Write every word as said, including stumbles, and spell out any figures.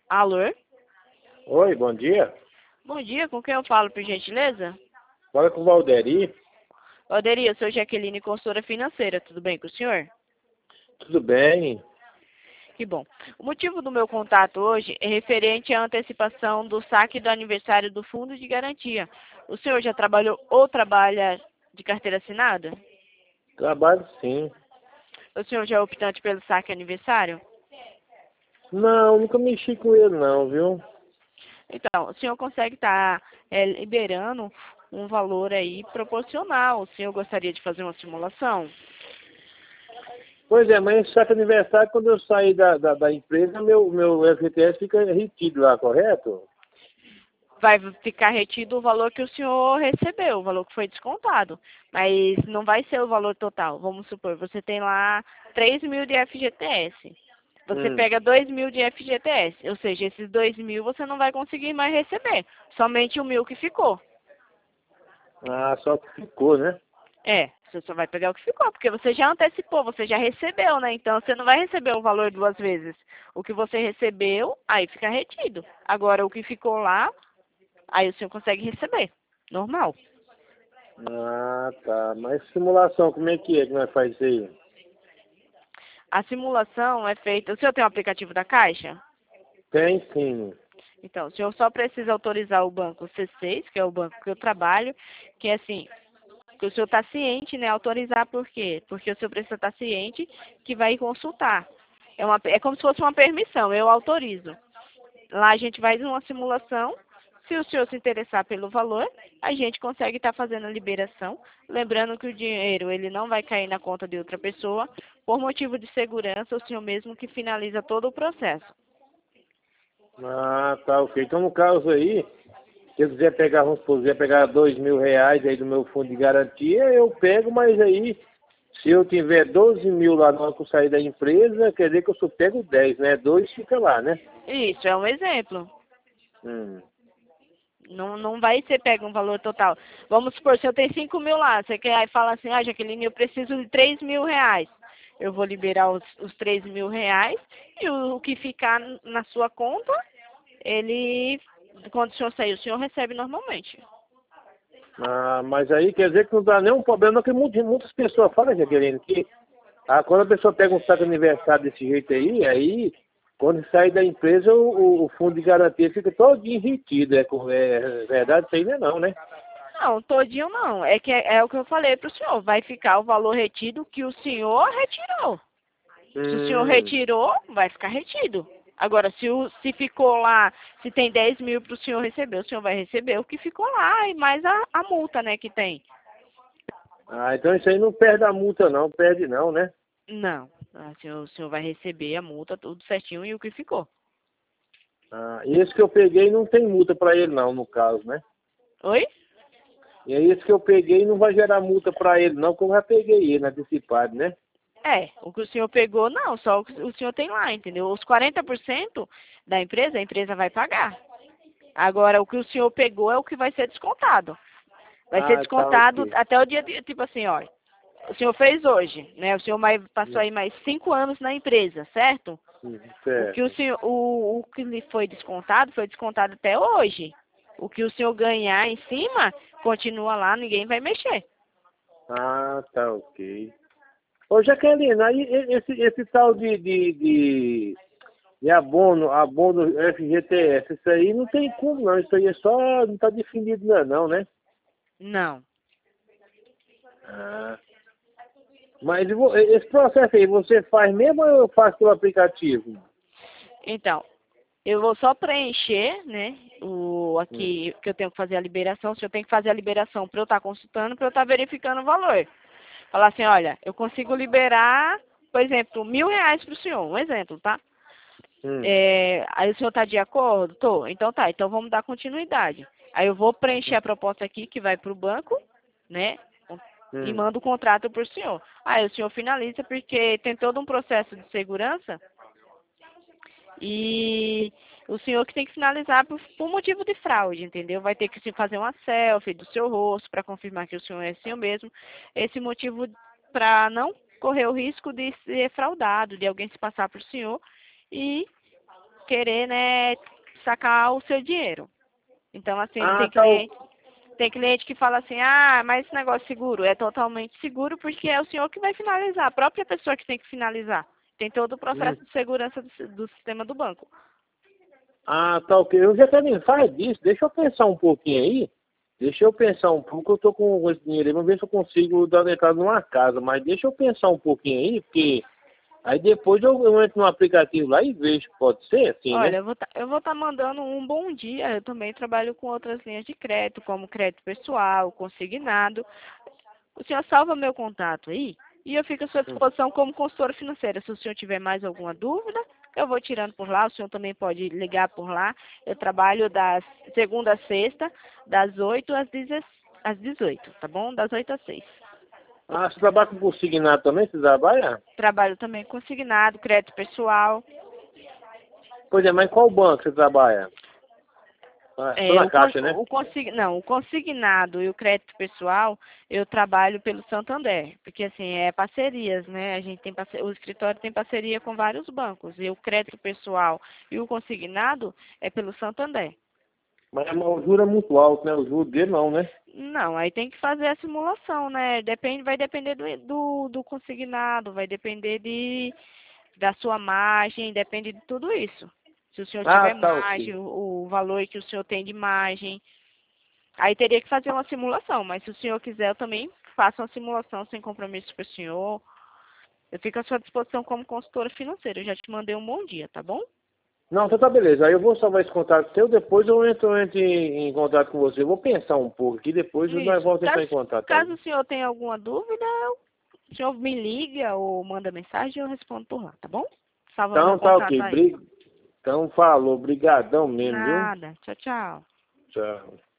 Alô? Oi, bom dia. Bom dia, com quem eu falo, por gentileza? Fala com o Valderi. Valderi, eu sou Jaqueline, consultora financeira, tudo bem com o senhor? Tudo bem? Que bom. O motivo do meu contato hoje é referente à antecipação do saque do aniversário do Fundo de Garantia. O senhor já trabalhou ou trabalha de carteira assinada? Trabalho sim. O senhor já é optante pelo saque aniversário? Não, nunca mexi com ele não, viu? Então, o senhor consegue estar liberando um valor aí proporcional. O senhor gostaria de fazer uma simulação? Pois é, mas sabe aniversário, quando eu sair da, da, da empresa, meu, meu F G T S fica retido lá, correto? Vai ficar retido o valor que o senhor recebeu, o valor que foi descontado. Mas não vai ser o valor total. Vamos supor, você tem lá três mil de F G T S. Você Hum. pega dois mil de F G T S. Ou seja, esses dois mil você não vai conseguir mais receber. Somente o mil que ficou. Ah, só que ficou, né? É, você só vai pegar o que ficou, porque você já antecipou, você já recebeu, né? Então você não vai receber o valor duas vezes. O que você recebeu, aí fica retido. Agora, o que ficou lá, aí o senhor consegue receber. Normal. Ah, tá. Mas simulação, como é que é que nós faz isso aí? A simulação é feita. O senhor tem o aplicativo da Caixa? Tem sim. Então, o senhor só precisa autorizar o banco C seis, que é o banco que eu trabalho, que é assim, que o senhor está ciente, né? Autorizar por quê? Porque o senhor precisa estar ciente que vai consultar. É, uma, é como se fosse uma permissão, eu autorizo. Lá a gente faz uma simulação. Se o senhor se interessar pelo valor, a gente consegue estar fazendo a liberação. Lembrando que o dinheiro ele não vai cair na conta de outra pessoa. Por motivo de segurança, o senhor mesmo que finaliza todo o processo. Ah, tá, ok. Então, no caso aí, se eu quiser pegar, vamos supor, quiser pegar dois mil reais aí do meu fundo de garantia, eu pego, mas aí, se eu tiver doze mil lá na hora que eu sair da empresa, quer dizer que eu só pego dez, né? Dois fica lá, né? Isso é um exemplo. Hum. Não, não vai ser pega um valor total. Vamos supor, se eu tenho cinco mil lá, você quer aí fala assim, ah, Jaqueline, eu preciso de três mil reais. Eu vou liberar os, os três mil reais e o, o que ficar na sua conta, ele, quando o senhor sair, o senhor recebe normalmente. Ah, mas aí quer dizer que não dá nenhum problema, porque muitas, muitas pessoas falam, Jaqueline, que ah, quando a pessoa pega um saco de aniversário desse jeito aí, aí, quando sai da empresa, o, o- o fundo de garantia fica todo enritido. É, co- é verdade isso aí, não é não, né? Não, todinho não. É que é, é o que eu falei para o senhor. Vai ficar o valor retido que o senhor retirou. Se o senhor Hum. retirou, vai ficar retido. Agora, se, o, se ficou lá, se tem dez mil para o senhor receber, o senhor vai receber o que ficou lá e mais a, a multa, né, que tem. Ah, então isso aí não perde a multa não, perde não, né? Não, ah, o senhor, o senhor vai receber a multa, tudo certinho e o que ficou. Ah, e esse que eu peguei não tem multa para ele não, no caso, né? Oi? E aí esse que eu peguei não vai gerar multa para ele não, porque eu já peguei ele antecipado, né? É, o que o senhor pegou, não, só o que o senhor tem lá, entendeu? Os quarenta por cento da empresa, a empresa vai pagar. Agora, o que o senhor pegou é o que vai ser descontado. Vai ser Ah, tá descontado ok. até o dia, de, tipo assim, ó, o senhor fez hoje, né? O senhor mais, passou Hum, aí mais cinco anos na empresa, certo? hum, O que o certo. senhor, o, o que lhe foi descontado, foi descontado até hoje. O que o senhor ganhar em cima, continua lá, ninguém vai mexer. Ah, tá ok. Ô Jaqueline, aí e- esse, esse tal de, de, de, de abono, abono F G T S, isso aí não tem como não, isso aí é só, não está definido não, é não, né? Não. Ah, mas e vo- esse processo aí, você faz mesmo ou eu faço pelo aplicativo? Então, eu vou só preencher, né? O Hum, aqui que eu tenho que fazer a liberação. Se eu tenho que fazer a liberação para eu estar consultando, para eu estar verificando o valor. Falar assim, olha, eu consigo liberar, por exemplo, mil reais para o senhor, um exemplo, tá? hum, É, aí o senhor está de acordo? Tô. Então tá, então vamos dar continuidade. Aí eu vou preencher a proposta aqui que vai para o banco, né? E hum. mando o contrato para o senhor. Aí o senhor finaliza porque tem todo um processo de segurança e o senhor que tem que finalizar por, por motivo de fraude, entendeu? Vai ter que se fazer uma selfie do seu rosto para confirmar que o senhor é o senhor mesmo. Esse motivo para não correr o risco de ser fraudado, de alguém se passar por senhor e querer, né, sacar o seu dinheiro. Então, assim, Ah, tem tá. cliente, tem cliente que fala assim, ah, mas esse negócio seguro é totalmente seguro porque é o senhor que vai finalizar, a própria pessoa que tem que finalizar. Tem todo o Hum. processo de segurança do, do sistema do banco. Ah, tá ok. Eu já quero faz disso. Deixa eu pensar um pouquinho aí. Deixa eu pensar um pouco. Eu tô com esse dinheiro aí. Vamos ver se eu consigo dar uma entrada numa casa. Mas deixa eu pensar um pouquinho aí, porque aí depois eu, eu entro no aplicativo lá e vejo. Pode ser assim, Olha, né? eu vou tá, eu vou estar mandando um bom dia. Eu também trabalho com outras linhas de crédito, como crédito pessoal, consignado. O senhor salva meu contato aí e eu fico à sua disposição como consultora financeira. Se o senhor tiver mais alguma dúvida, eu vou tirando por lá. O senhor também pode ligar por lá. Eu trabalho das segunda a sexta, das oito às dezoito, tá bom? Das oito às seis. Ah, você trabalha com consignado também? Você trabalha? Trabalho também consignado, crédito pessoal. Pois é, mas qual banco você trabalha? Ah, só É, na o, con- Caixa, né? o, consig, não, o consignado e o crédito pessoal, eu trabalho pelo Santander, porque assim, é parcerias, né? A gente tem parce- o escritório tem parceria com vários bancos, e o crédito pessoal e o consignado é pelo Santander. Mas o juro é muito alto, né? O juro dele não, né? Não, aí tem que fazer a simulação, né? Depende, vai depender do, do, do consignado, vai depender de, da sua margem, depende de tudo isso. Se o senhor Ah, tiver tá margem, ok. o, o valor que o senhor tem de margem. Aí teria que fazer uma simulação, mas se o senhor quiser, eu também faço uma simulação sem compromisso para o senhor. Eu fico à sua disposição como consultora financeira. Eu já te mandei um bom dia, tá bom? Não, então tá beleza. Aí eu vou salvar esse contato seu, depois eu entro, eu entro em, em contato com você. Eu vou pensar um pouco aqui, depois nós Isso. vamos entrar Caso, em contato, tá? caso o senhor tenha alguma dúvida, o senhor me liga ou manda mensagem e eu respondo por lá, tá bom? Salva meu Então tá contato ok. aí. Bri- Então falou, brigadão mesmo, viu? Nada. Tchau, tchau. Tchau.